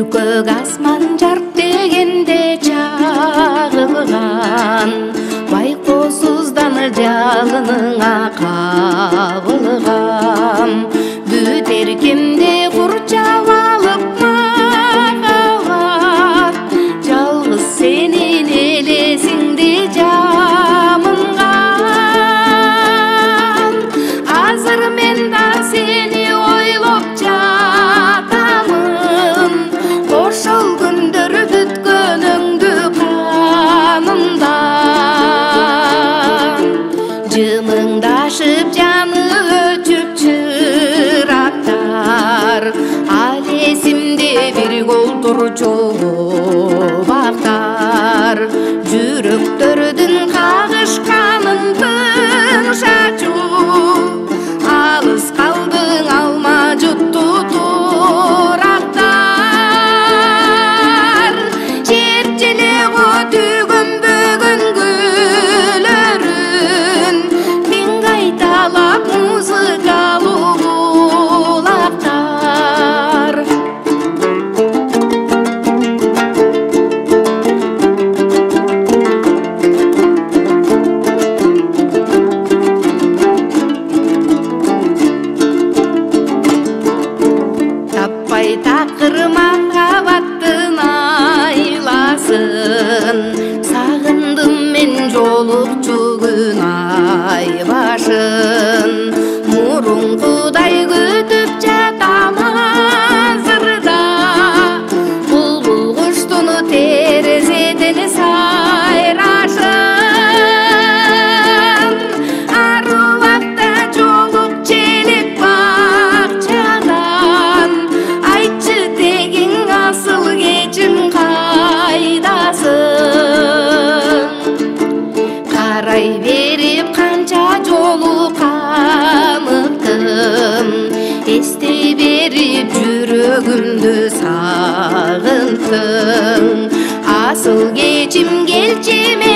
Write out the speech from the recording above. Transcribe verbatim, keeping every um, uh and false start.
көк асман жарк дегенде чагылган, байкоосуздан жалыныңа кабылгам. Бүт эркемди курчап алып махаббат, жалгыз сенин элесиңди жамынган. Азыр мен да сени ойлоп жатамын, ошол күндөр бүткөнүңдү канымдан. Жымыңдашып жаны өчүп чырактар, ал эсимде бирге олтурчу бактар. Жүрөктөрдүн кагышканын тыңшачу, алыс калдың алма жутту турактар. Чертелего түйгөнбөгөн гүлөрүн, мен кайталап музыкалуу булактар. Таппай такыр махаббаттын айласын, сагындым мен жолукчу күн ай башын. Мурункудай күтүп жатам азырда, булбул куштун терезеден сайрашын. Арубакта жолук желек бакчадан, айтчы тегиң асыл кечим кайдасың. Карай берип канча жолу камыктым, эстей берип жүрөгүмдү сагынтың. Асыл кечим келчи